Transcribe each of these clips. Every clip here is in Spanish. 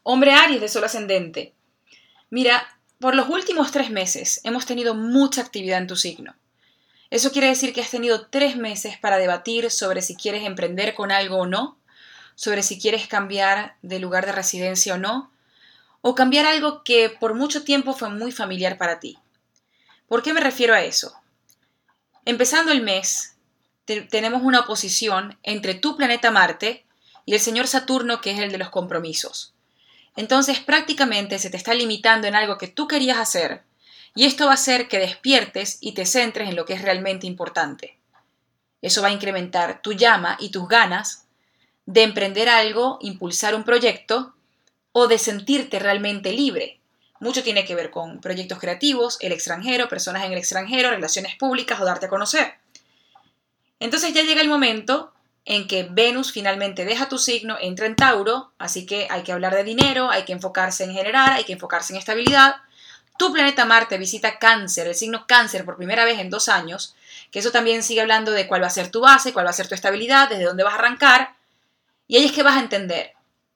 Hombre Aries de Sol ascendente. Mira, por los últimos 3 meses hemos tenido mucha actividad en tu signo. Eso quiere decir que has tenido 3 meses para debatir sobre si quieres emprender con algo o no, sobre si quieres cambiar de lugar de residencia o cambiar algo que por mucho tiempo fue muy familiar para ti. ¿Por qué me refiero a eso? Empezando el mes, tenemos una oposición entre tu planeta Marte y el señor Saturno, que es el de los compromisos. Entonces prácticamente se te está limitando en algo que tú querías hacer, y esto va a hacer que despiertes y te centres en lo que es realmente importante. Eso va a incrementar tu llama y tus ganas de emprender algo, impulsar un proyecto o de sentirte realmente libre. Mucho tiene que ver con proyectos creativos, el extranjero, personas en el extranjero, relaciones públicas o darte a conocer. Entonces ya llega el momento en que Venus finalmente deja tu signo, entra en Tauro, así que hay que hablar de dinero, hay que enfocarse en generar, hay que enfocarse en estabilidad. Tu planeta Marte visita Cáncer, el signo Cáncer por primera vez en 2 años, que eso también sigue hablando de cuál va a ser tu base, cuál va a ser tu estabilidad, desde dónde vas a arrancar, y ahí es que vas a entender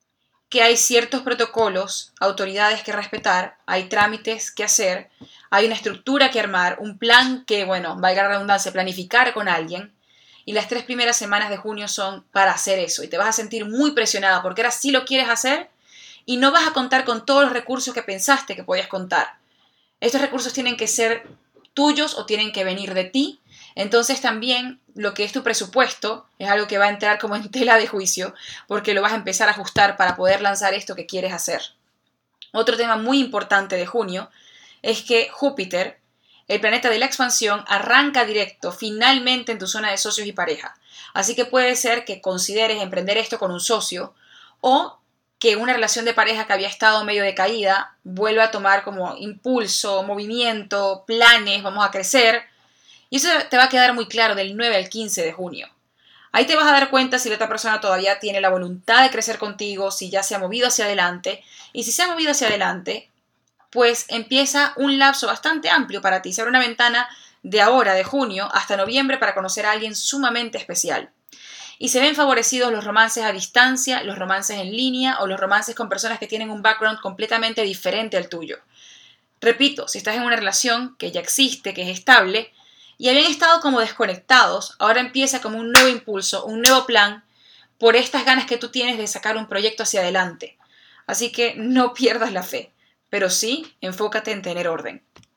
que hay ciertos protocolos, autoridades que respetar, hay trámites que hacer, hay una estructura que armar, un plan que, valga la redundancia, planificar con alguien, y las 3 primeras semanas de junio son para hacer eso, y te vas a sentir muy presionada porque ahora sí lo quieres hacer y no vas a contar con todos los recursos que pensaste que podías contar. Estos recursos tienen que ser tuyos o tienen que venir de ti. Entonces también lo que es tu presupuesto es algo que va a entrar como en tela de juicio porque lo vas a empezar a ajustar para poder lanzar esto que quieres hacer. Otro tema muy importante de junio es que Júpiter, el planeta de la expansión, arranca directo finalmente en tu zona de socios y pareja. Así que puede ser que consideres emprender esto con un socio o que una relación de pareja que había estado medio decaída vuelva a tomar como impulso, movimiento, planes, vamos a crecer. Y eso te va a quedar muy claro del 9 al 15 de junio. Ahí te vas a dar cuenta si la otra persona todavía tiene la voluntad de crecer contigo, si ya se ha movido hacia adelante. Y si se ha movido hacia adelante, pues empieza un lapso bastante amplio para ti. Se abre una ventana de ahora, de junio, hasta noviembre para conocer a alguien sumamente especial. Y se ven favorecidos los romances a distancia, los romances en línea o los romances con personas que tienen un background completamente diferente al tuyo. Repito, si estás en una relación que ya existe, que es estable, y habían estado como desconectados, ahora empieza como un nuevo impulso, un nuevo plan, por estas ganas que tú tienes de sacar un proyecto hacia adelante. Así que no pierdas la fe, pero sí enfócate en tener orden.